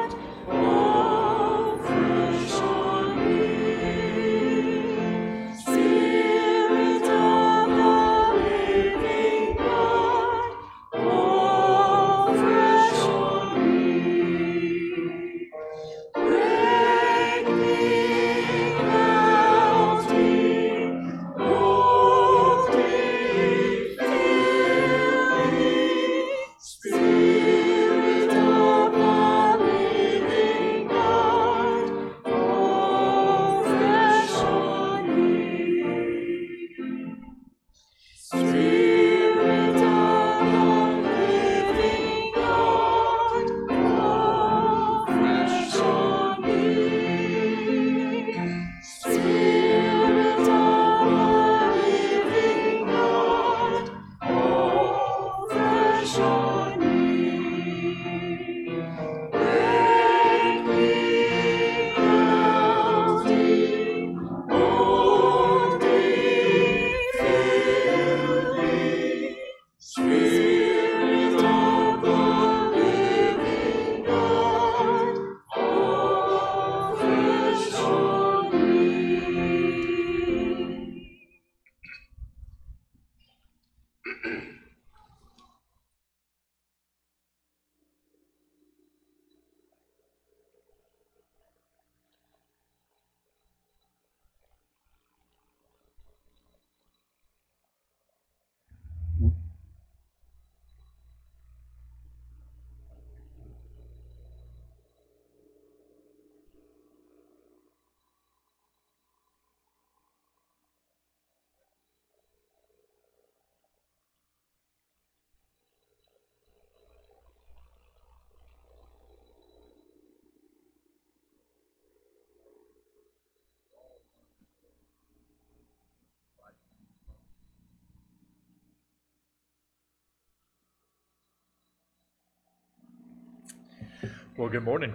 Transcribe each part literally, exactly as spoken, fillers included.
Well, good morning.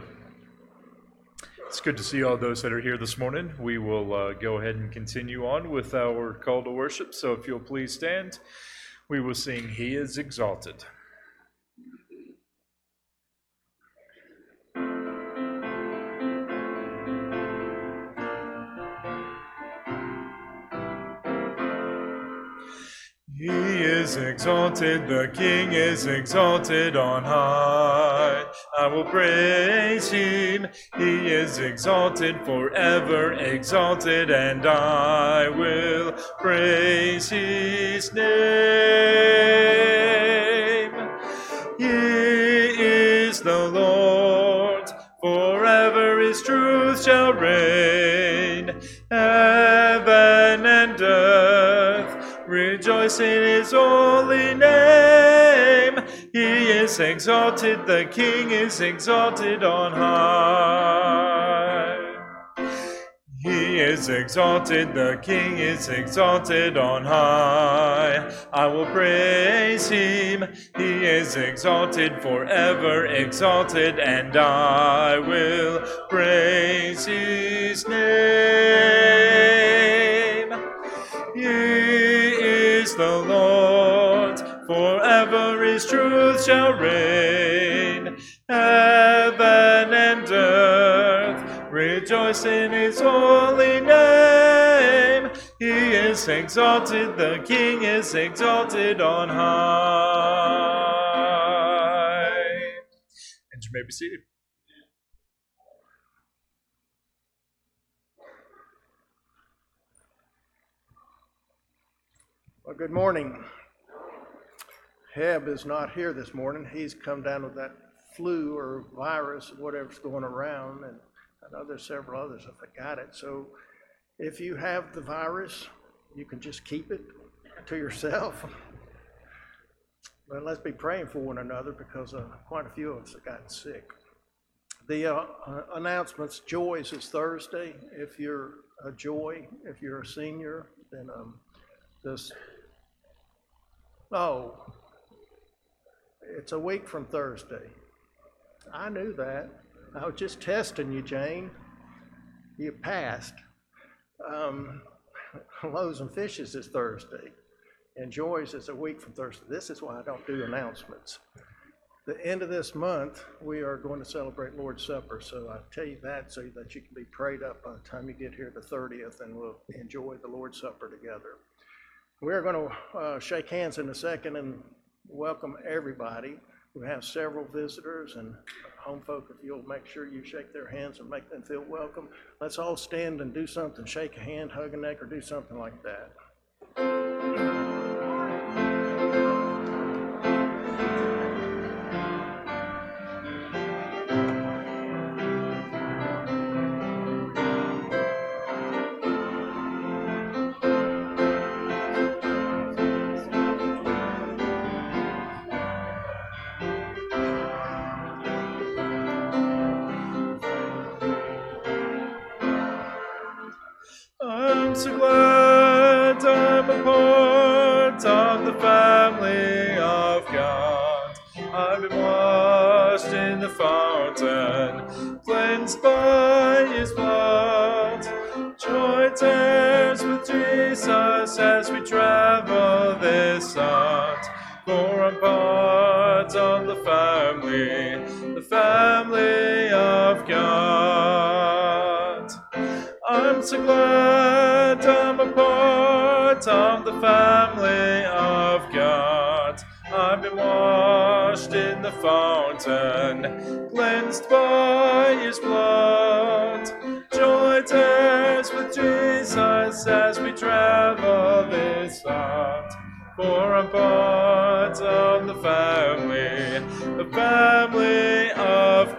It's good to see all those that are here this morning. We will uh, go ahead and continue on with our call to worship. So if you'll please stand, we will sing He is Exalted. He is exalted, the King is exalted on high. I will praise him. He is exalted, forever exalted, and I will praise his name. He is the Lord, forever his truth shall reign. Heaven and earth rejoice in his holy name. He is exalted, the King is exalted on high. He is exalted, the King is exalted on high. I will praise him. He is exalted, forever exalted, and I will praise his name. He is the Lord, forever his truth shall reign. Heaven and earth rejoice in his holy name. He is exalted, the King is exalted on high. And you may be seated. Well, good morning. Heb is not here this morning. He's come down with that flu or virus or whatever's going around, and I know there's several others that have got it. So if you have the virus, you can just keep it to yourself. But let's be praying for one another, because uh, quite a few of us have gotten sick. The uh, uh, announcements, Joys is Thursday. If you're a Joy, if you're a senior, then um, this, oh, it's a week from Thursday. I knew that. I was just testing you, Jane. You passed. Um, Loaves and Fishes is Thursday, and Joys is a week from Thursday. This is why I don't do announcements. the end of this month, we are going to celebrate Lord's Supper. So I tell you that so that you can be prayed up by the time you get here the thirtieth, and we'll enjoy the Lord's Supper together. We're going to uh, shake hands in a second and welcome everybody. We have several visitors and home folk. If you'll make sure you shake their hands and make them feel welcome. Let's all stand and do something. Shake a hand, hug a neck, or do something like that. I'm so glad I'm a part of the family of God. I've been washed in the fountain, cleansed by His blood. Joy tears with Jesus as we travel this earth. For I'm part of the family, the family of God. I'm so glad I'm a part of the family of God. I've been washed in the fountain, cleansed by His blood. Joy tears with Jesus as we travel this earth. For I'm part of the family, the family of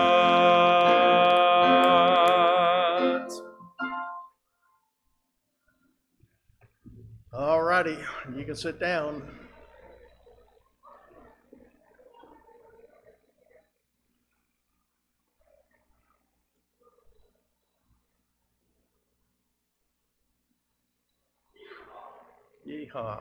God. All righty, you can sit down. Yeehaw.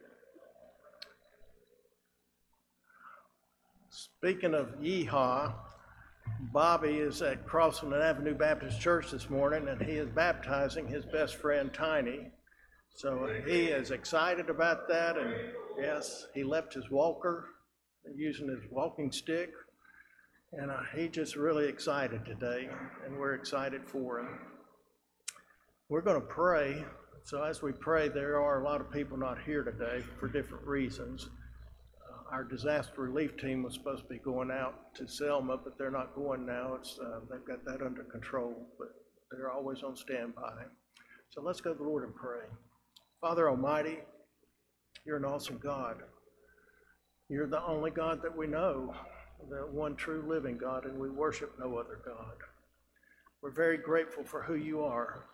Speaking of yeehaw, Bobby is at Crossland Avenue Baptist Church this morning, and he is baptizing his best friend, Tiny. So he is excited about that, and yes, he left his walker using his walking stick, and uh, he's just really excited today, and we're excited for him. We're going to pray. So as we pray, there are a lot of people not here today for different reasons. Uh, our disaster relief team was supposed to be going out to Selma, but they're not going now. It's uh, they've got that under control, but they're always on standby. So let's go to the Lord and pray. Father Almighty, you're an awesome God. You're the only God that we know, the one true living God, and we worship no other God. We're very grateful for who you are.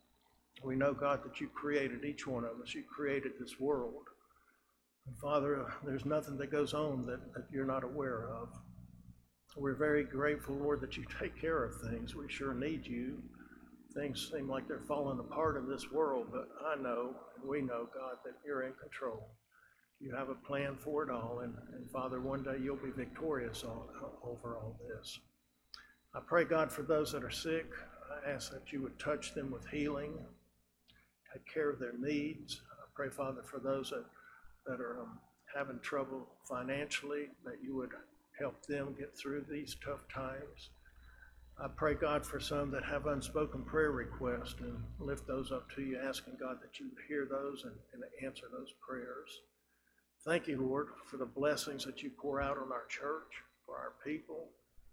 We know, God, that you created each one of us. You created this world. And Father, there's nothing that goes on that, that you're not aware of. We're very grateful, Lord, that you take care of things. We sure need you. Things seem like they're falling apart in this world, but I know, and we know, God, that you're in control. You have a plan for it all, and, and Father, one day you'll be victorious all, over all this. I pray, God, for those that are sick. I ask that you would touch them with healing, take care of their needs. I pray, Father, for those that, that are um, having trouble financially, that you would help them get through these tough times. I pray, God, for some that have unspoken prayer requests, and lift those up to you, asking, God, that you would hear those and, and answer those prayers. Thank you, Lord, for the blessings that you pour out on our church, for our people.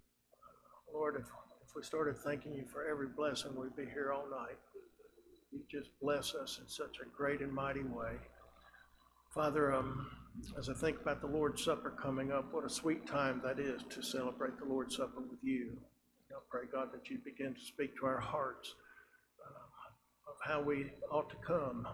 Uh, Lord, if, if we started thanking you for every blessing, we'd be here all night. You just bless us in such a great and mighty way. Father, um, as I think about the Lord's Supper coming up, what a sweet time that is to celebrate the Lord's Supper with you. I pray, God, that you begin to speak to our hearts uh, of how we ought to come.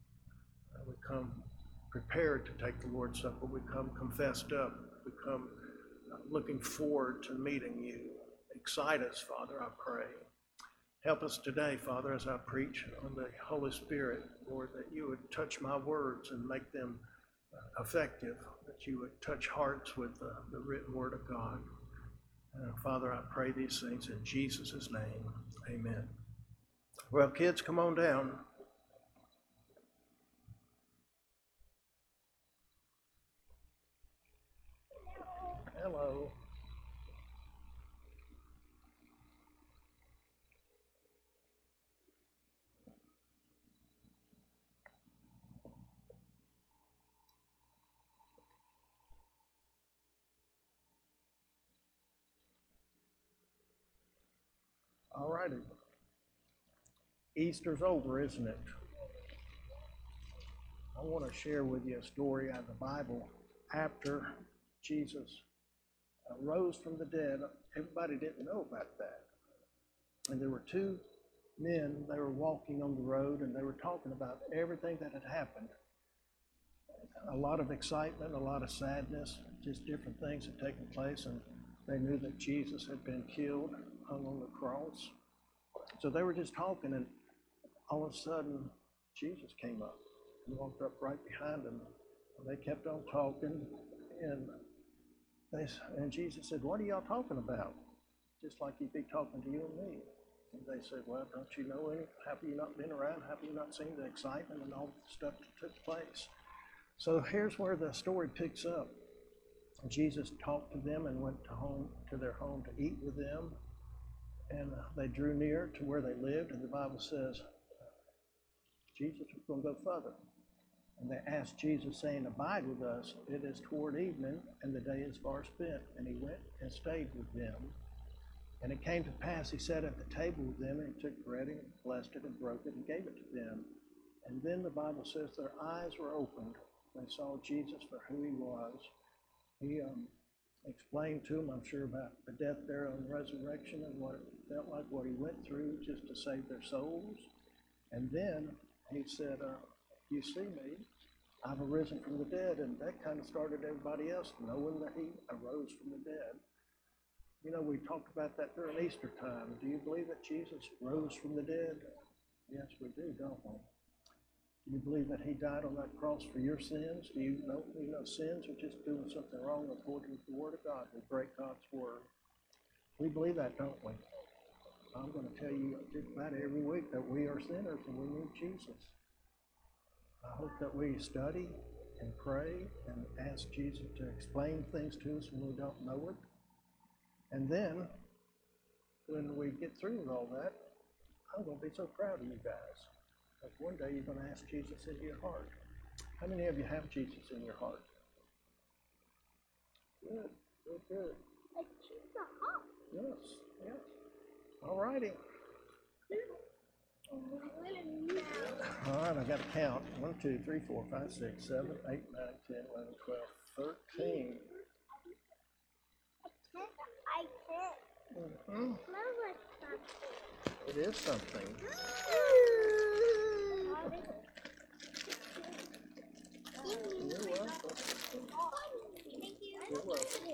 Uh, we come prepared to take the Lord's Supper. We come confessed up. We come uh, looking forward to meeting you. Excite us, Father, I pray. Help us today, Father, as I preach on the Holy Spirit, Lord, that you would touch my words and make them uh, effective, that you would touch hearts with uh, the written word of God. Uh, Father, I pray these things in Jesus' name. Amen. Well, kids, come on down. Hello. All righty. Easter's over, isn't it? I want to share with you a story out of the Bible after Jesus uh, rose from the dead. Everybody didn't know about that. And there were two men, they were walking on the road and they were talking about everything that had happened. A lot of excitement, a lot of sadness, just different things had taken place, and they knew that Jesus had been killed, hung on the cross. So they were just talking, and all of a sudden, Jesus came up and walked up right behind them. And they kept on talking, and they and Jesus said, "What are y'all talking about?" Just like he'd be talking to you and me. And they said, "Well, don't you know any? Have you not been around? Have you not seen the excitement and all the stuff that took place?" So here's where the story picks up. Jesus talked to them and went to home to their home to eat with them. And they drew near to where they lived, and the Bible says Jesus was going to go further. And they asked Jesus, saying, "Abide with us, it is toward evening, and the day is far spent." And he went and stayed with them. And it came to pass, he sat at the table with them, and he took bread and blessed it and broke it and gave it to them. And then the Bible says their eyes were opened. They saw Jesus for who he was. He um, explained to them, I'm sure, about the death, burial, and resurrection, and what it felt like, what he went through just to save their souls. And then he said, uh, "You see me, I've arisen from the dead." And that kind of started everybody else knowing that he arose from the dead. You know, we talked about that during Easter time. Do you believe that Jesus rose from the dead? Yes, we do, don't we? Do you believe that he died on that cross for your sins? Do you know, you know sins are just doing something wrong according to the Word of God? We break God's Word. We believe that, don't we? I'm going to tell you just about every week that we are sinners and we need Jesus. I hope that we study and pray and ask Jesus to explain things to us when we don't know it. And then, when we get through with all that, I'm going to be so proud of you guys. Like one day you're going to ask Jesus into your heart. How many of you have Jesus in your heart? Good, good, good. Yes, yes. All righty. All right, I got to count. One, two, three, four, five, six, seven, eight, nine, ten, eleven, twelve, thirteen. I can't. Mm-hmm. It is something. You're welcome. You're welcome.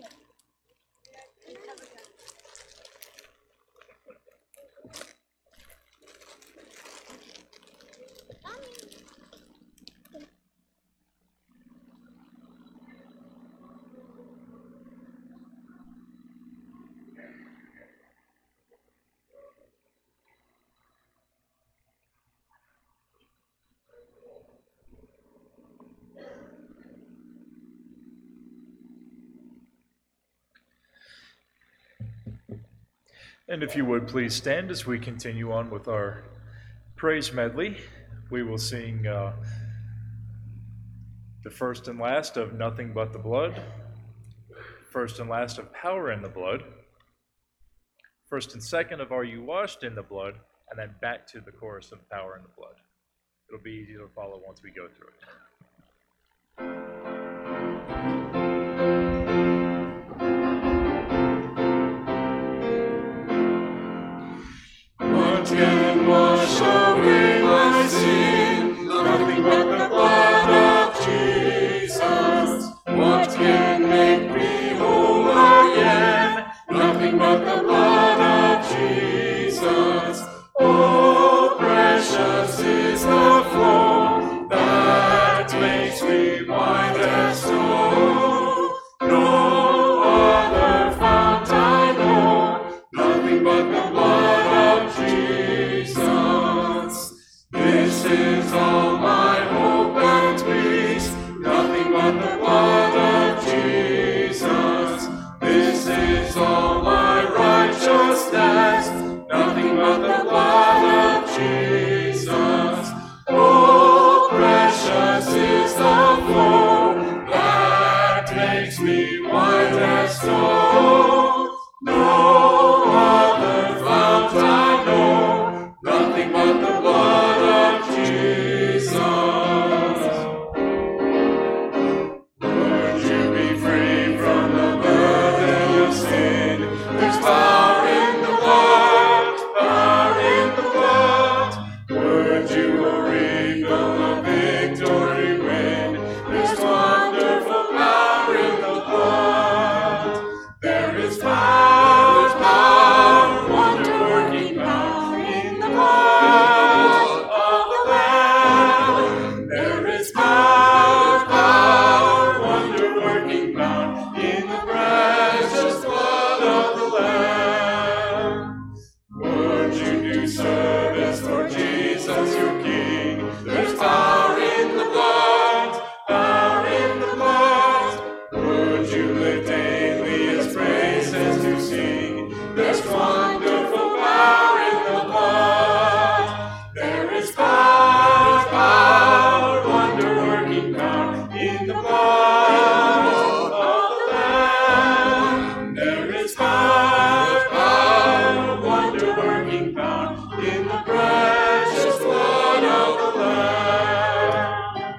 And if you would please stand as we continue on with our praise medley. We will sing uh, the first and last of Nothing But the Blood, first and last of Power in the Blood, first and second of Are You Washed in the Blood, and then back to the chorus of Power in the Blood. It'll be easy to follow once we go through it. Can wash away my sin, nothing but the blood of Jesus. What can make me whole again? Nothing but the blood of Jesus. Oh, precious is the flow that makes me white makes me white as snow. No other fount I know, nothing but the blood of Jesus. Would you be free from the burden of sin? There's power in the blood, power in the blood. Would you rebuild a victory win? There's wonderful power in the blood. There is power, there's power, wonder-working power in the blood of the Lamb. There is power, power, wonder-working power in the precious blood of the Lamb. Would you do service for Jesus your King? There's power in the blood, power in the blood. Would you live daily his praises to sing? There's wonderful power in the blood. There is power, power, wonder-working power in the blood of the Lamb. There is power, power, wonder-working power in the precious blood of the Lamb.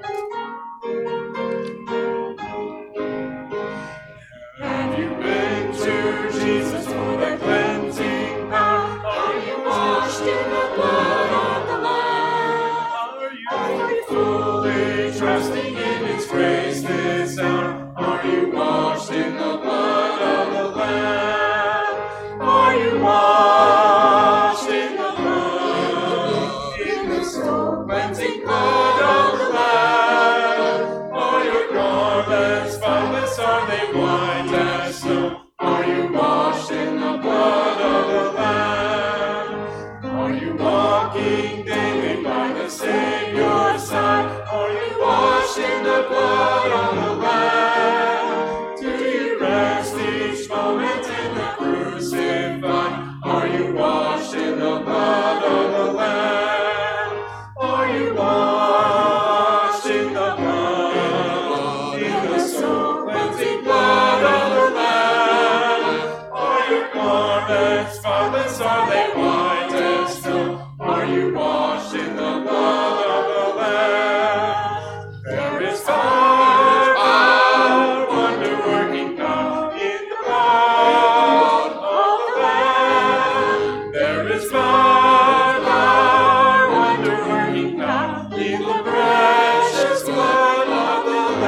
Have you been to Jesus for the cleansing power? Are you washed in the blood of the Lamb? Are you, are you fully trusting in His grace this hour? Are you washed in the blood of the Lamb? Are you washed in the blood, in the soul cleansing blood of the Lamb? Are your garments spotless? Are they white as snow? Are you washed in the blood of the Lamb? Are you walking daily by the Savior's side? Are you washed in the blood of the Lamb? Do you rest each moment in the crucified? Are you washed in the blood of the Lamb? Are you washed in the blood, in the soul cleansing blood of the Lamb? Are your garments spotless? Are they white as snow? Are you washed in the blood of the Lamb? There is power, power, wonder-working power in the blood of the Lamb. There is power, power, wonder-working power in the precious blood of the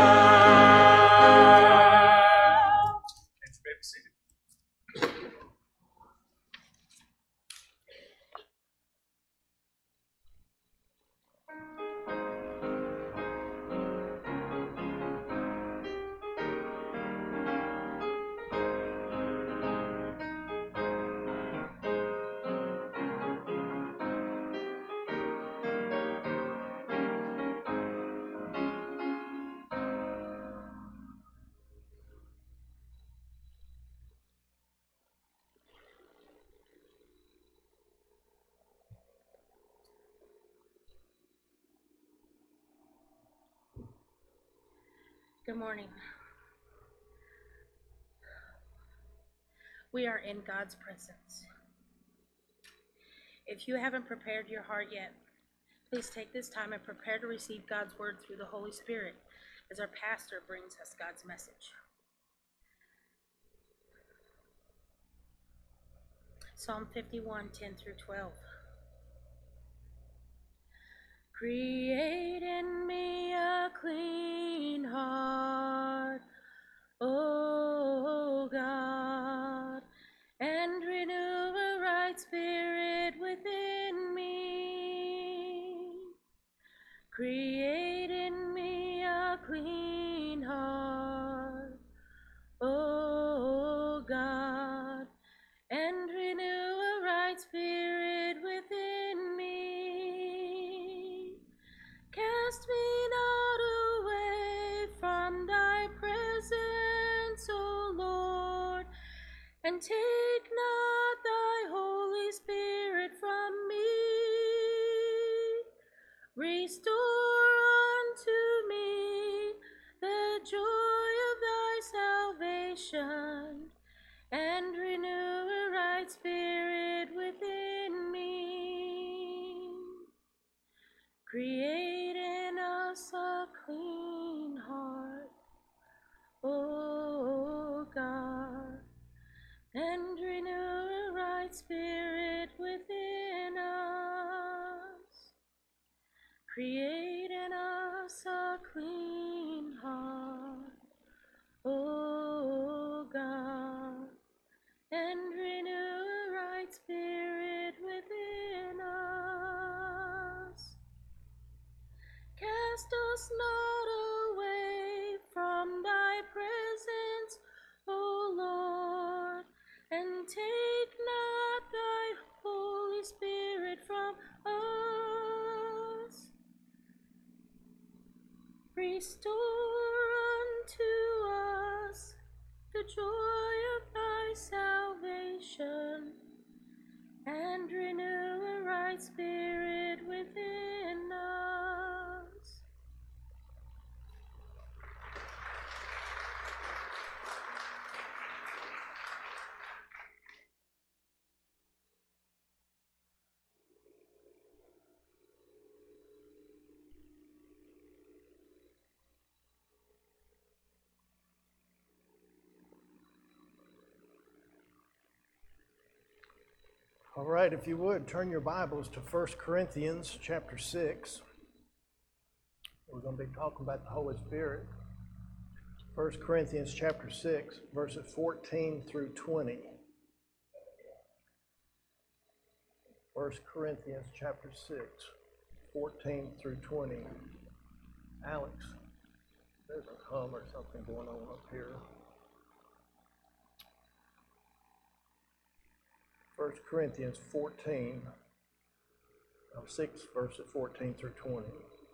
Lamb. Thanks, baby. Seated. Good morning. We are in God's presence. If you haven't prepared your heart yet, please take this time and prepare to receive God's word through the Holy Spirit as our pastor brings us God's message. Psalm fifty-one, ten through twelve. Create in me a clean heart, O God, and renew a right spirit within me. Create in me a clean heart, O God, and renew a right spirit within me. Cast me not away from thy presence, O Lord, and take not thy Holy Spirit from me. Restore unto me the joy of thy salvation, salvation, and renew a right spirit within me. Create in us a clean heart, O God, and renew a right spirit within us. Create in us a clean heart, O God, and renew a right spirit within us. Cast us not away from thy presence, O Lord, and take not thy Holy Spirit from us. Restore unto us the joy of thy salvation, and renew a right spirit within us. All right, if you would, turn your Bibles to First Corinthians chapter six. We're going to be talking about the Holy Spirit. First Corinthians chapter six, verses fourteen through twenty. First Corinthians chapter six, fourteen through twenty. Alex, there's a hum or something going on up here. First Corinthians fourteen, uh, six verses fourteen through twenty.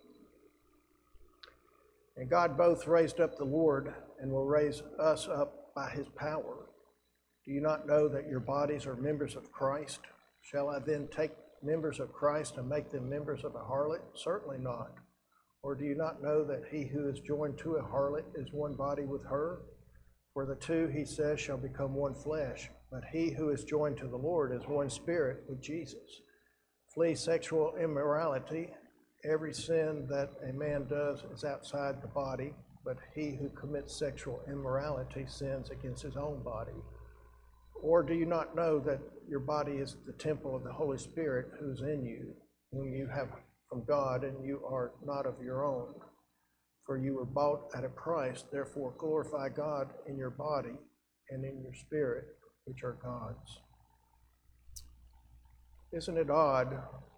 And God both raised up the Lord and will raise us up by his power. Do you not know that your bodies are members of Christ? Shall I then take members of Christ and make them members of a harlot? Certainly not. Or do you not know that he who is joined to a harlot is one body with her? For the two, he says, shall become one flesh. But he who is joined to the Lord is one spirit with Jesus. Flee sexual immorality. Every sin that a man does is outside the body, but he who commits sexual immorality sins against his own body. Or do you not know that your body is the temple of the Holy Spirit who is in you, whom you have from God, and you are not of your own? For you were bought at a price, therefore glorify God in your body and in your spirit, which are God's. Isn't it odd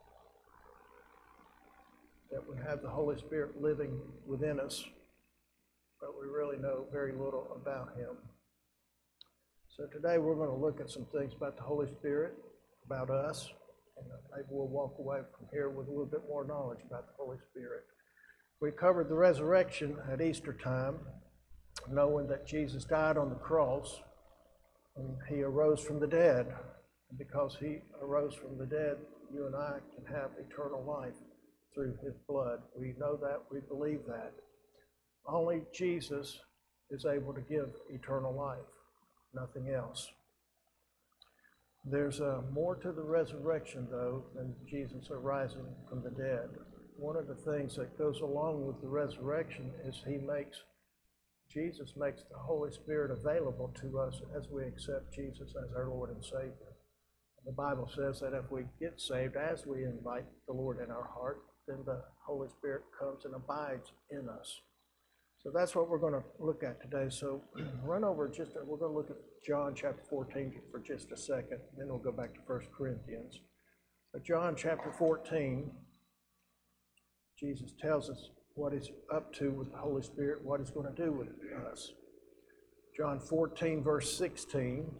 that we have the Holy Spirit living within us, but we really know very little about him? So today we're going to look at some things about the Holy Spirit, about us, and maybe we'll walk away from here with a little bit more knowledge about the Holy Spirit. We covered the resurrection at Easter time, knowing that Jesus died on the cross and he arose from the dead. And because he arose from the dead, you and I can have eternal life through his blood. We know that, we believe that. Only Jesus is able to give eternal life, nothing else. There's uh, more to the resurrection, though, than Jesus arising from the dead. One of the things that goes along with the resurrection is he makes, Jesus makes the Holy Spirit available to us as we accept Jesus as our Lord and Savior. The Bible says that if we get saved, as we invite the Lord in our heart, then the Holy Spirit comes and abides in us. So that's what we're going to look at today. So run over just, a, we're going to look at John chapter fourteen for just a second, then we'll go back to First Corinthians. So John chapter fourteen, Jesus tells us what he's up to with the Holy Spirit, what he's going to do with us. John fourteen, verse sixteen.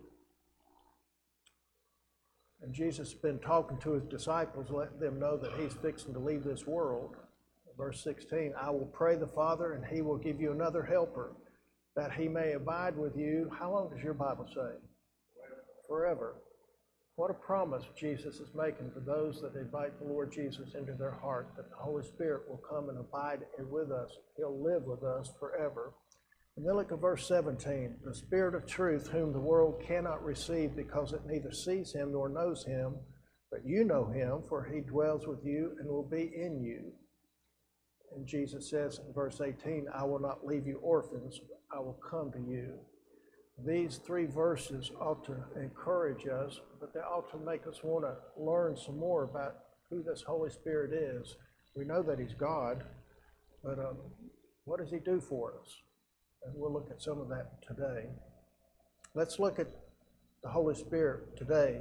And Jesus has been talking to his disciples, letting them know that he's fixing to leave this world. Verse sixteen, I will pray the Father, and he will give you another helper, that he may abide with you. How long does your Bible say? Forever. What a promise Jesus is making for those that invite the Lord Jesus into their heart, that the Holy Spirit will come and abide with us. He'll live with us forever. And then look at verse seventeen. The Spirit of truth, whom the world cannot receive because it neither sees him nor knows him, but you know him, for he dwells with you and will be in you. And Jesus says in verse eighteen, I will not leave you orphans, I will come to you. These three verses ought to encourage us, but they ought to make us want to learn some more about who this Holy Spirit is. We know that he's God, but um, what does he do for us? And we'll look at some of that today. Let's look at the Holy Spirit today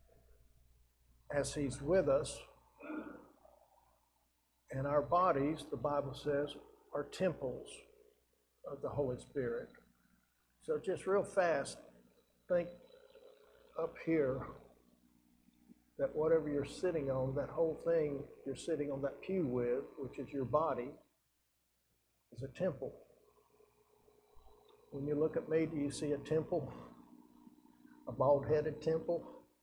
as he's with us. And our bodies, the Bible says, are temples of the Holy Spirit. So just real fast, think up here that whatever you're sitting on, that whole thing you're sitting on that pew with, which is your body, is a temple. When you look at me, do you see a temple? A bald-headed temple?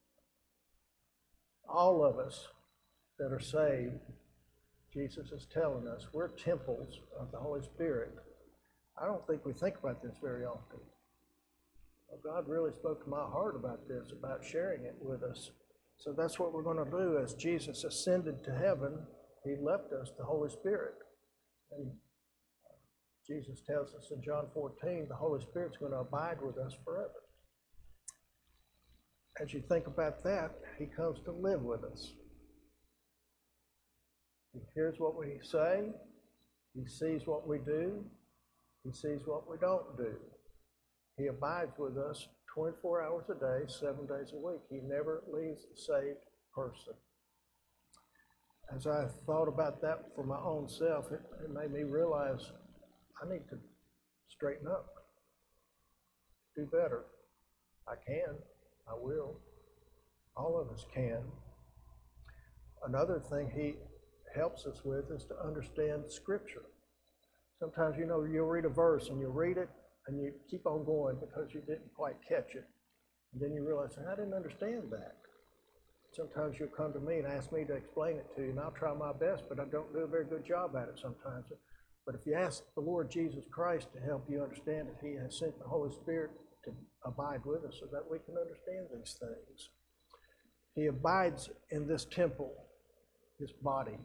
All of us that are saved, Jesus is telling us, we're temples of the Holy Spirit. I don't think we think about this very often. Well, God really spoke to my heart about this, about sharing it with us. So that's what we're going to do. As Jesus ascended to heaven, he left us the Holy Spirit. And Jesus tells us in John fourteen, the Holy Spirit's going to abide with us forever. As you think about that, he comes to live with us. He hears what we say. He sees what we do. He sees what we don't do. He abides with us twenty-four hours a day, seven days a week. He never leaves a saved person. As I thought about that for my own self, it, it made me realize I need to straighten up, do better. I can, I will. All of us can. Another thing he helps us with is to understand Scripture. Sometimes, you know, you'll read a verse and you'll read it and you keep on going because you didn't quite catch it. And then you realize, I didn't understand that. Sometimes you'll come to me and ask me to explain it to you, and I'll try my best, but I don't do a very good job at it sometimes. But if you ask the Lord Jesus Christ to help you understand it, he has sent the Holy Spirit to abide with us so that we can understand these things. He abides in this temple, this body.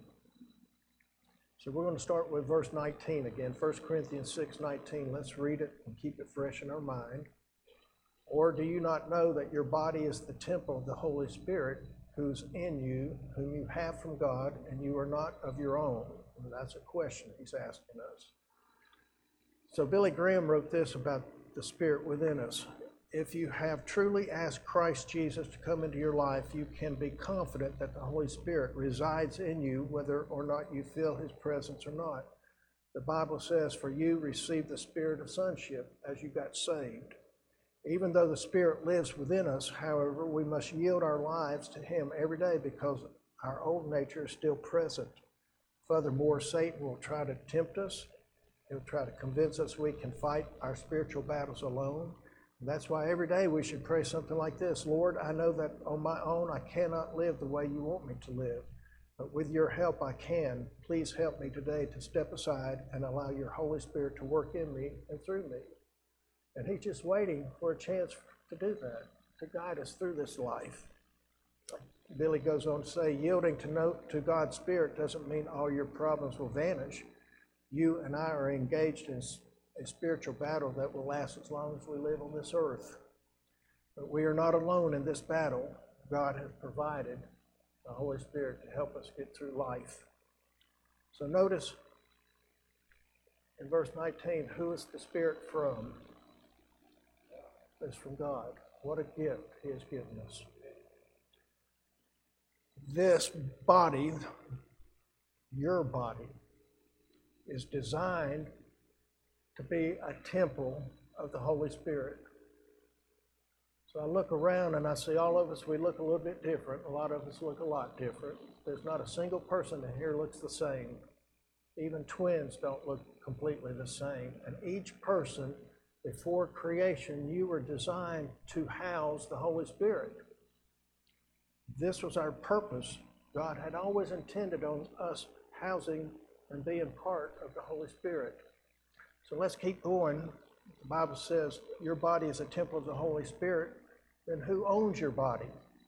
So we're going to start with verse nineteen again, First Corinthians six nineteen. Let's read it and keep it fresh in our mind. Or do you not know that your body is the temple of the Holy Spirit who's in you, whom you have from God, and you are not of your own? And that's a question he's asking us. So Billy Graham wrote this about the Spirit within us. If you have truly asked Christ Jesus to come into your life, you can be confident that the Holy Spirit resides in you, whether or not you feel his presence or not. The Bible says, for you received the spirit of sonship as you got saved. Even though the Spirit lives within us, however, we must yield our lives to him every day because our old nature is still present. Furthermore, Satan will try to tempt us. He'll try to convince us we can fight our spiritual battles alone. And that's why every day we should pray something like this. Lord, I know that on my own I cannot live the way you want me to live. But with your help I can. Please help me today to step aside and allow your Holy Spirit to work in me and through me. And he's just waiting for a chance to do that, to guide us through this life. Billy goes on to say, yielding to, know, to God's Spirit doesn't mean all your problems will vanish. You and I are engaged in a spiritual battle that will last as long as we live on this earth. But we are not alone in this battle. God has provided the Holy Spirit to help us get through life. So notice in verse nineteen, who is the Spirit from? It's from God. What a gift he has given us. This body, your body, is designed to be a temple of the Holy Spirit. So I look around and I see all of us, we look a little bit different. A lot of us look a lot different. There's not a single person in here looks the same. Even twins don't look completely the same. And each person, before creation, you were designed to house the Holy Spirit. This was our purpose. God had always intended on us housing and being part of the Holy Spirit. So let's keep going the Bible says your body is a temple of the Holy Spirit, then who owns your body?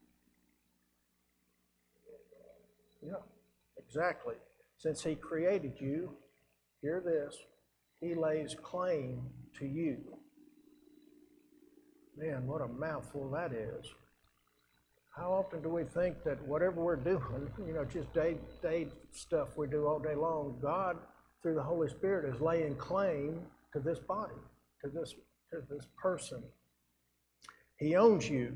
Yeah, exactly. Since he created you, hear this, he lays claim to you. Man, what a mouthful that is. How often do we think that whatever we're doing, you know, just day day stuff we do all day long, God, through the Holy Spirit, is laying claim to this body, to this, to this person. He owns you.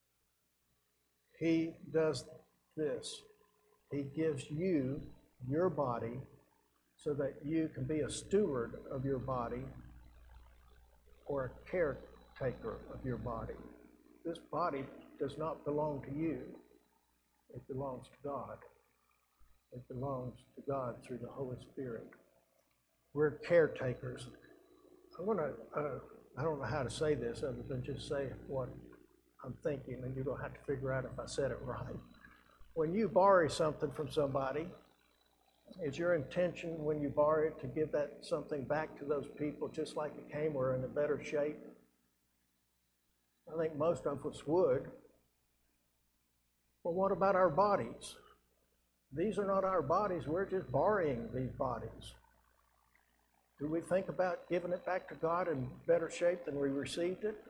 He does this. He gives you your body so that you can be a steward of your body or a caretaker of your body. This body does not belong to you. It belongs to God. It belongs to God through the Holy Spirit. We're caretakers. I want to, uh, I don't know how to say this other than just say what I'm thinking, and you're going to have to figure out if I said it right. When you borrow something from somebody, is your intention when you borrow it to give that something back to those people just like it came or in a better shape? I think most of us would. Well, what about our bodies? These are not our bodies. We're just borrowing these bodies. Do we think about giving it back to God in better shape than we received it?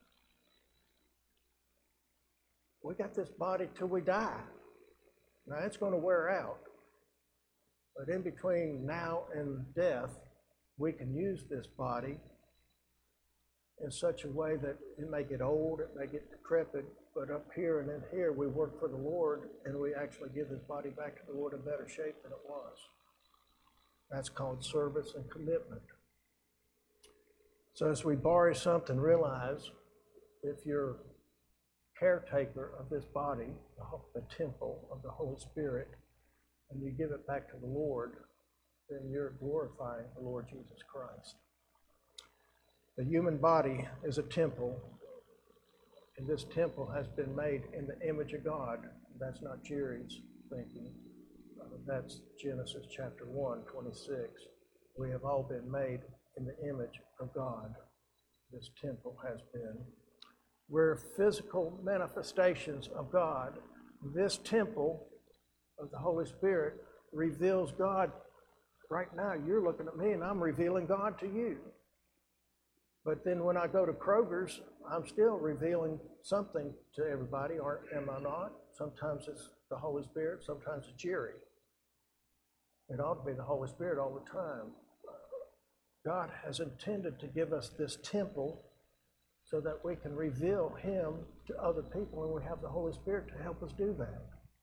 We got this body till we die. Now, it's going to wear out. But in between now and death, we can use this body in such a way that it may get old, it may get decrepit, but up here and in here, we work for the Lord, and we actually give this body back to the Lord in better shape than it was. That's called service and commitment. So as we borrow something, realize if you're caretaker of this body, the temple of the Holy Spirit, and you give it back to the Lord, then you're glorifying the Lord Jesus Christ. The human body is a temple, and this temple has been made in the image of God. That's not Jerry's thinking. Uh, that's Genesis chapter one, twenty-six. We have all been made in the image of God. This temple has been. We're physical manifestations of God. This temple of the Holy Spirit reveals God. Right now, you're looking at me and I'm revealing God to you. But then when I go to Kroger's, I'm still revealing something to everybody, or am I not? Sometimes it's the Holy Spirit, sometimes it's Jerry. It ought to be the Holy Spirit all the time. God has intended to give us this temple so that we can reveal Him to other people, and we have the Holy Spirit to help us do that.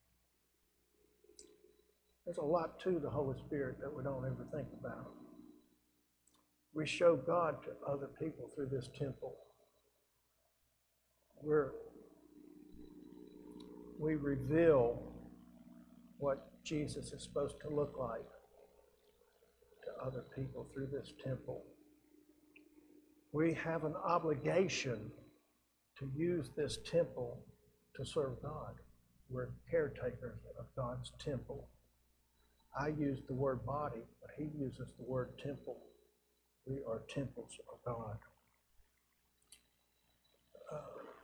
There's a lot to the Holy Spirit that we don't ever think about. We show God to other people through this temple. We're, we reveal what Jesus is supposed to look like to other people through this temple. We have an obligation to use this temple to serve God. We're caretakers of God's temple. I use the word body, but he uses the word temple. We are temples of God. Uh,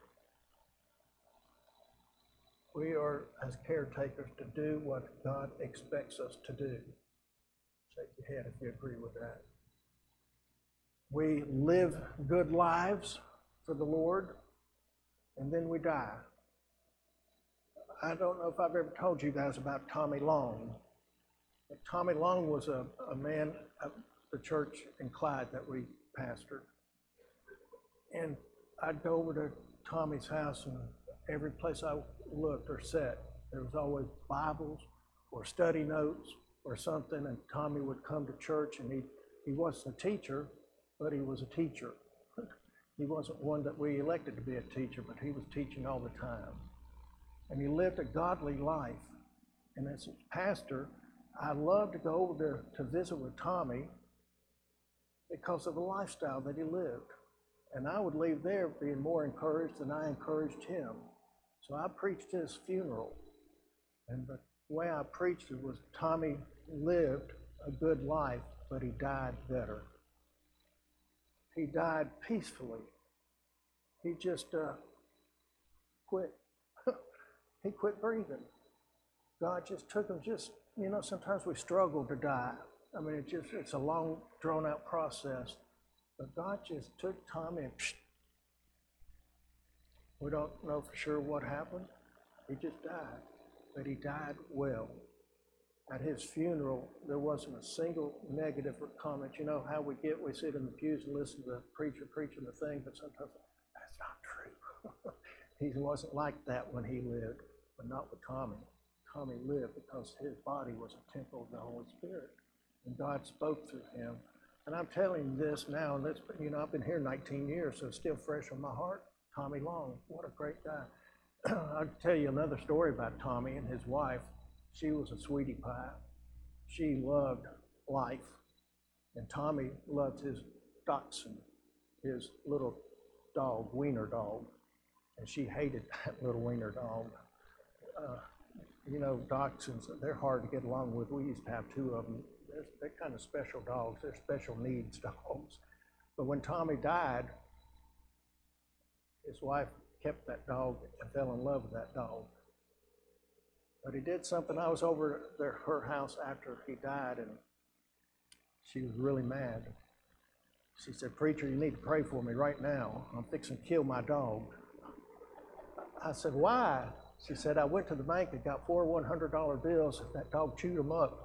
we are, as caretakers, to do what God expects us to do. Shake your head if you agree with that. We live good lives for the Lord, and then we die. I don't know if I've ever told you guys about Tommy Long. But Tommy Long was a, a man of the church in Clyde that we pastored. And I'd go over to Tommy's house, and every place I looked or sat, there was always Bibles or study notes or something, and Tommy would come to church, and he, he wasn't a teacher, but he was a teacher. He wasn't one that we elected to be a teacher, but he was teaching all the time. And he lived a godly life. And as a pastor, I loved to go over to, to visit with Tommy because of the lifestyle that he lived. And I would leave there being more encouraged than I encouraged him. So I preached his funeral. And the way I preached it was Tommy lived a good life, but he died better. he died peacefully. He just uh, quit. He quit breathing. God just took him. Just, you know, sometimes we struggle to die. I mean, it just, it's a long, drawn-out process. But God just took Tommy and psh, we don't know for sure what happened. He just died. But he died well. At his funeral, there wasn't a single negative comment. You know how we get, we sit in the pews and listen to the preacher preaching the thing, but sometimes, that's not true. He wasn't like that when he lived, but not with Tommy. Tommy lived because his body was a temple of the Holy Spirit. And God spoke through him. And I'm telling you this now, and this, you know, I've been here nineteen years, so it's still fresh on my heart. Tommy Long, what a great guy. I'll tell you another story about Tommy and his wife. She was a sweetie pie. She loved life. And Tommy loved his dachshund, his little dog, wiener dog. And she hated that little wiener dog. Uh, you know, dachshunds, they're hard to get along with. We used to have two of them. They're, they're kind of special dogs. They're special needs dogs. But when Tommy died, his wife kept that dog and fell in love with that dog. But he did something. I was over there, her house after he died, and she was really mad. She said, "Preacher, you need to pray for me right now. I'm fixing to kill my dog." I said, "Why?" She said, "I went to the bank and got four one hundred dollar bills. That dog chewed them up."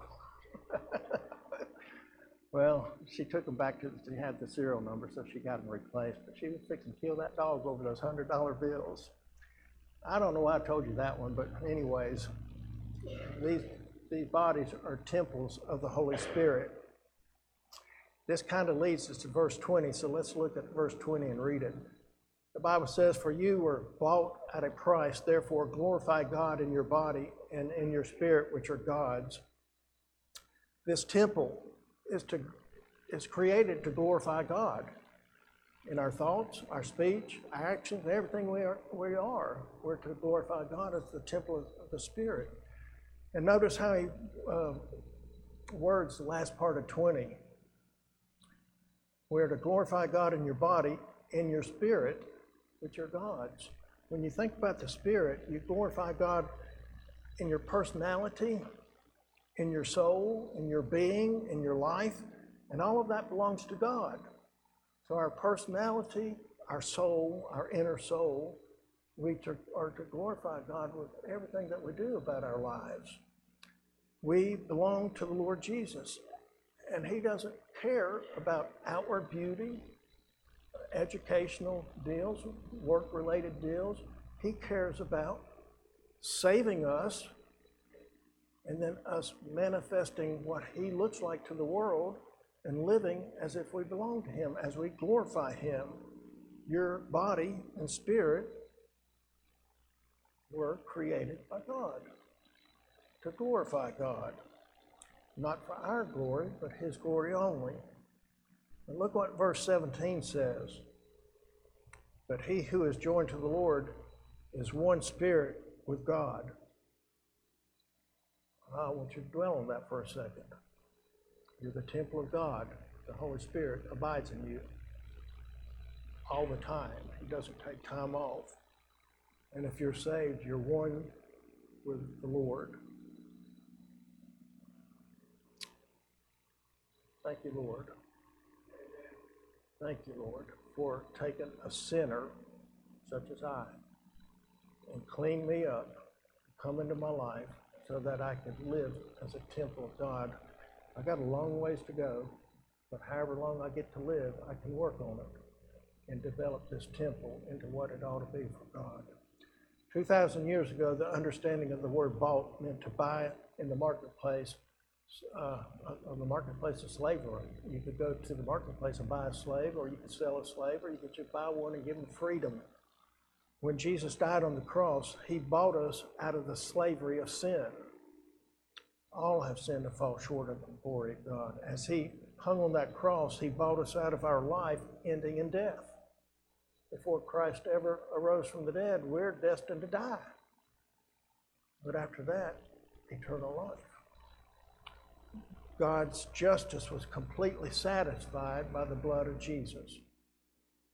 Well, she took them back to, she had the serial number, so she got them replaced. But she was fixing to kill that dog over those one hundred dollar bills. I don't know why I told you that one, but anyways, these, these bodies are temples of the Holy Spirit. This kind of leads us to verse twenty, so let's look at verse twenty and read it. The Bible says, "For you were bought at a price, therefore glorify God in your body and in your spirit, which are God's." This temple is to is created to glorify God in our thoughts, our speech, our actions, everything we are. We are. We're to glorify God as the temple of the Spirit. And notice how he uh, words the last part of twenty. We're to glorify God in your body, in your spirit, which are God's. When you think about the Spirit, you glorify God in your personality, in your soul, in your being, in your life, and all of that belongs to God. So our personality, our soul, our inner soul, we are to glorify God with everything that we do about our lives. We belong to the Lord Jesus, and he doesn't care about outward beauty, educational deals, work-related deals. He cares about saving us and then us manifesting what he looks like to the world and living as if we belong to him, as we glorify him. Your body and spirit were created by God to glorify God, not for our glory, but his glory only. And look what verse seventeen says. "But he who is joined to the Lord is one spirit with God." I want you to dwell on that for a second. You're the temple of God. The Holy Spirit abides in you all the time. He doesn't take time off. And if you're saved, you're one with the Lord. Thank you, Lord. Thank you, Lord, for taking a sinner such as I and clean me up, come into my life so that I could live as a temple of God. I got a long ways to go, but however long I get to live, I can work on it and develop this temple into what it ought to be for God. two thousand years ago, the understanding of the word bought meant to buy in the marketplace, uh, of the marketplace of slavery. You could go to the marketplace and buy a slave, or you could sell a slave, or you could just buy one and give them freedom. When Jesus died on the cross, he bought us out of the slavery of sin. All have sinned and fall short of the glory of God. As he hung on that cross, he bought us out of our life ending in death. Before Christ ever arose from the dead, we're destined to die. But after that, eternal life. God's justice was completely satisfied by the blood of Jesus.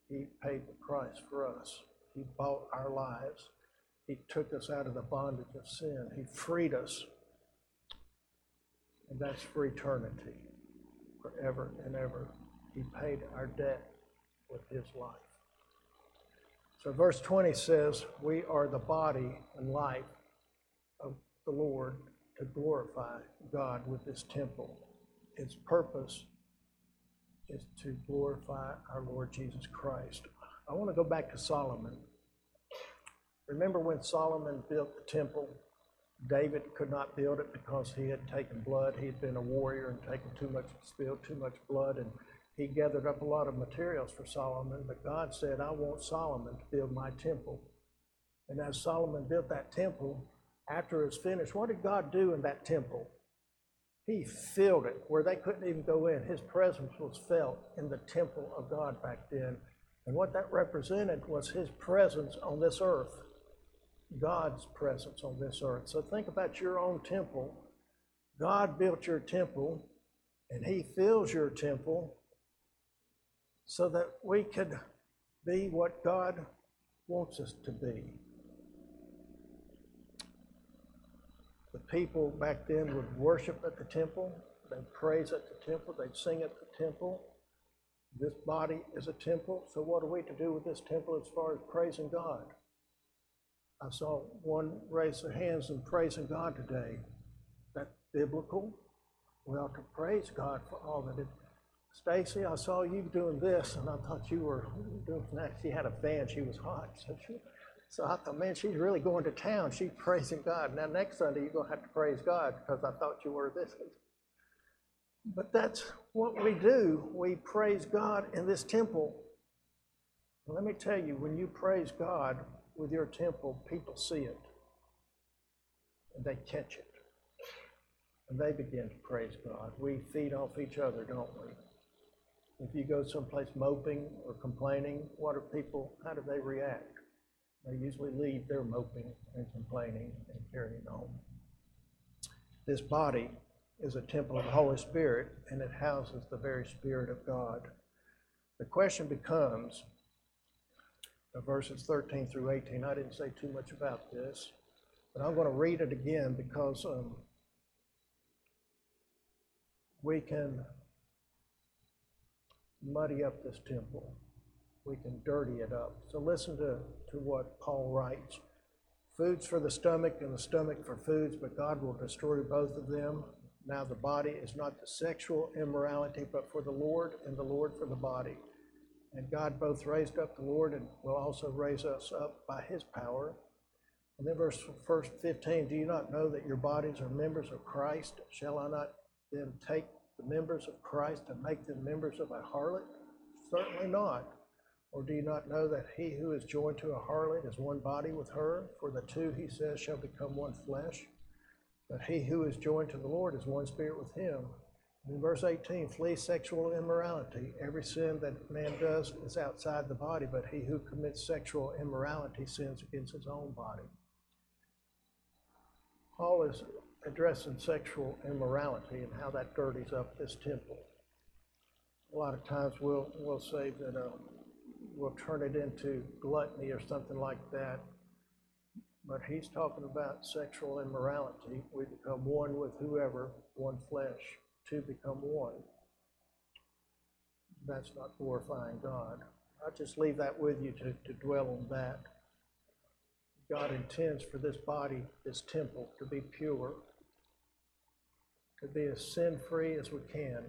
He paid the price for us. He bought our lives. He took us out of the bondage of sin. He freed us. And that's for eternity, forever and ever. He paid our debt with his life. So verse twenty says, we are the body and life of the Lord to glorify God with this temple. Its purpose is to glorify our Lord Jesus Christ. I want to go back to Solomon. Remember when Solomon built the temple? David could not build it because he had taken blood. He had been a warrior and taken too much, spilled too much blood, and he gathered up a lot of materials for Solomon. But God said, I want Solomon to build my temple. And as Solomon built that temple, after it was finished, what did God do in that temple? He filled it where they couldn't even go in. His presence was felt in the temple of God back then. And what that represented was his presence on this earth. God's presence on this earth. So think about your own temple. God built your temple, and he fills your temple so that we could be what God wants us to be. The people back then would worship at the temple. They'd praise at the temple. They'd sing at the temple. This body is a temple. So what are we to do with this temple as far as praising God? I saw one raise their hands in praising God today. That's biblical. We ought to praise God for all that it. Stacy, I saw you doing this, and I thought you were doing that. She had a fan. She was hot. So, she, so I thought, man, she's really going to town. She's praising God. Now, next Sunday, you're going to have to praise God because I thought you were this. But that's what we do. We praise God in this temple. And let me tell you, when you praise God with your temple, people see it. And they catch it. And they begin to praise God. We feed off each other, don't we? If you go someplace moping or complaining, what are people, how do they react? They usually leave their moping and complaining and carrying on. This body is a temple of the Holy Spirit, and it houses the very Spirit of God. The question becomes, verses thirteen through eighteen, I didn't say too much about this, but I'm going to read it again because um, we can muddy up this temple. We can dirty it up. So listen to, to what Paul writes. Food's for the stomach and the stomach for foods, but God will destroy both of them. Now the body is not the sexual immorality, but for the Lord, and the Lord for the body. And God both raised up the Lord and will also raise us up by his power. And then verse fifteen, do you not know that your bodies are members of Christ? Shall I not then take the members of Christ and make them members of a harlot? Certainly not. Or do you not know that he who is joined to a harlot is one body with her? For the two, he says, shall become one flesh. But he who is joined to the Lord is one spirit with him. And in verse eighteen, flee sexual immorality. Every sin that man does is outside the body, but he who commits sexual immorality sins against his own body. Paul is addressing sexual immorality and how that dirties up this temple. A lot of times we'll we'll say that uh, we'll turn it into gluttony or something like that. But he's talking about sexual immorality. We become one with whoever, one flesh, two become one. That's not glorifying God. I'll just leave that with you to, to dwell on that. God intends for this body, this temple, to be pure, to be as sin-free as we can.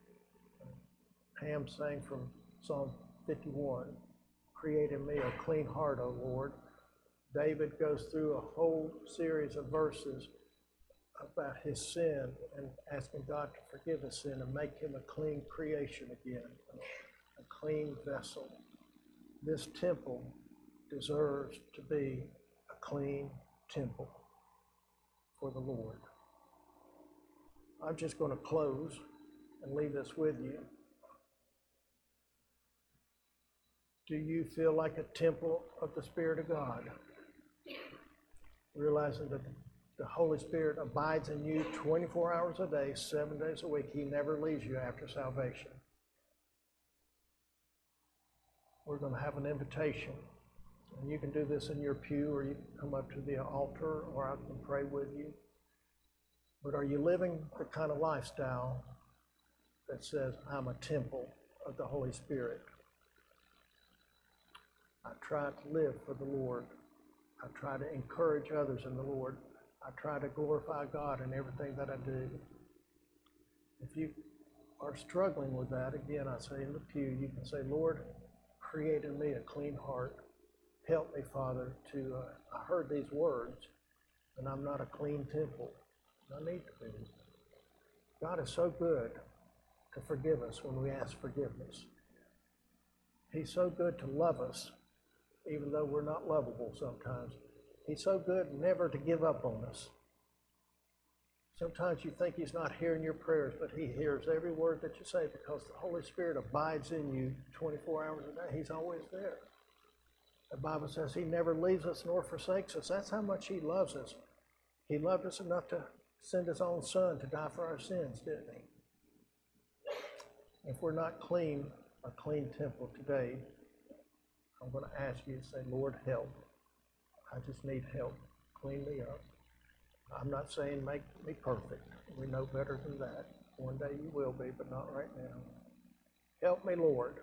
Ham sang from Psalm fifty-one, create in me a clean heart, O Lord. David goes through a whole series of verses about his sin and asking God to forgive his sin and make him a clean creation again, a clean vessel. This temple deserves to be a clean temple for the Lord. I'm just going to close and leave this with you. Do you feel like a temple of the Spirit of God? Realizing that the Holy Spirit abides in you twenty-four hours a day, seven days a week. He never leaves you after salvation. we're going to have an invitation. And you can do this in your pew, or you can come up to the altar, or I can pray with you. But are you living the kind of lifestyle that says, I'm a temple of the Holy Spirit? I try to live for the Lord. I try to encourage others in the Lord. I try to glorify God in everything that I do. If you are struggling with that, again, I say in the pew, you can say, Lord, create in me a clean heart. Help me, Father, to, uh, I heard these words, and I'm not a clean temple. I need to be. God is so good to forgive us when we ask forgiveness. He's so good to love us, even though we're not lovable sometimes. He's so good never to give up on us. Sometimes you think he's not hearing your prayers, but he hears every word that you say because the Holy Spirit abides in you twenty-four hours a day. He's always there. The Bible says he never leaves us nor forsakes us. That's how much he loves us. He loved us enough to send his own son to die for our sins, didn't he? If we're not clean, a clean temple today, I'm going to ask you to say, Lord, help. I just need help. Clean me up. I'm not saying make me perfect. We know better than that. One day you will be, but not right now. Help me, Lord.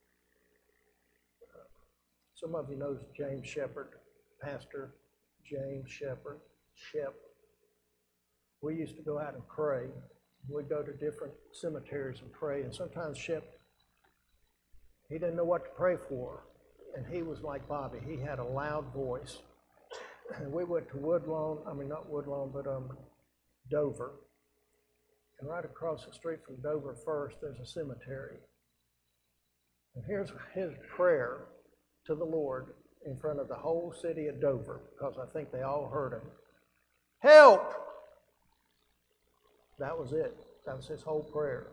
Some of you know James Shepherd, Pastor James Shepherd, Shep. We used to go out and pray. We'd go to different cemeteries and pray, and sometimes Shep, he didn't know what to pray for, and he was like Bobby. He had a loud voice. And we went to Woodlawn, I mean not Woodlawn, but um, Dover. And right across the street from Dover First, there's a cemetery. And here's his prayer to the Lord in front of the whole city of Dover, because I think they all heard him. Help! That was it. That was his whole prayer.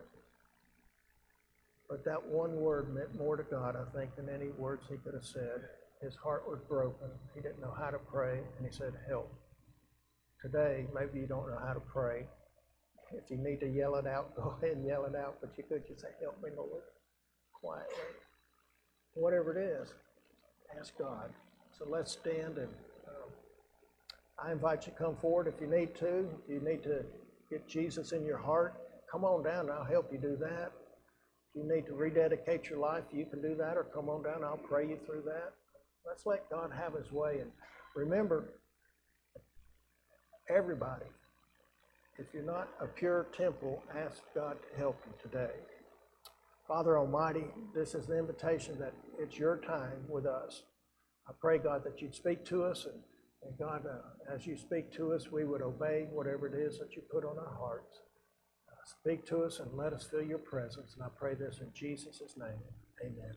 But that one word meant more to God, I think, than any words he could have said. His heart was broken. He didn't know how to pray, and he said, help. Today, maybe you don't know how to pray. If you need to yell it out, go ahead and yell it out, but you could just say, help me, Lord, quietly. Whatever it is, ask God. So let's stand, and um, I invite you to come forward if you need to. If you need to get Jesus in your heart, come on down and I'll help you do that. If you need to rededicate your life, you can do that, or come on down, I'll pray you through that. Let's let God have his way. And remember, everybody, if you're not a pure temple, ask God to help you today. Father Almighty, this is the invitation that it's your time with us. I pray, God, that you'd speak to us, and, and God, uh, as you speak to us, we would obey whatever it is that you put on our hearts. Uh, speak to us and let us feel your presence. And I pray this in Jesus' name. Amen.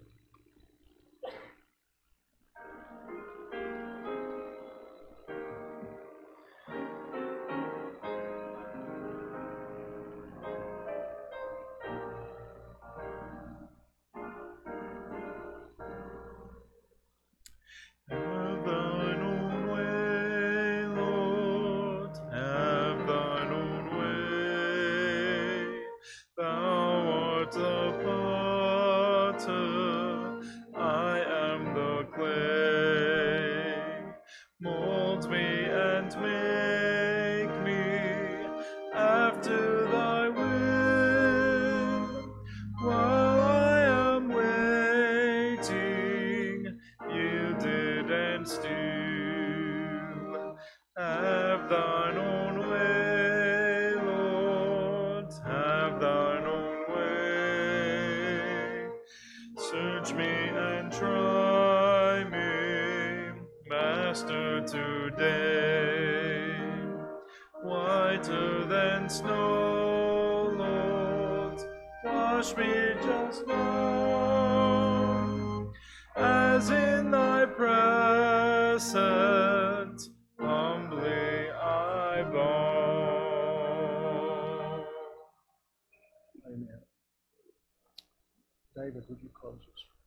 Have thine own way, Lord, have thine own way. Thou art the potter, I am the clay. Mold me and make me after thy will. While I am waiting, yielded and still, have thine own way, Lord, have thine own way. Search me and try me, Master, today. Whiter than snow, Lord, wash me just now, as in thy presence humbly I bow. Amen. David, would you close us?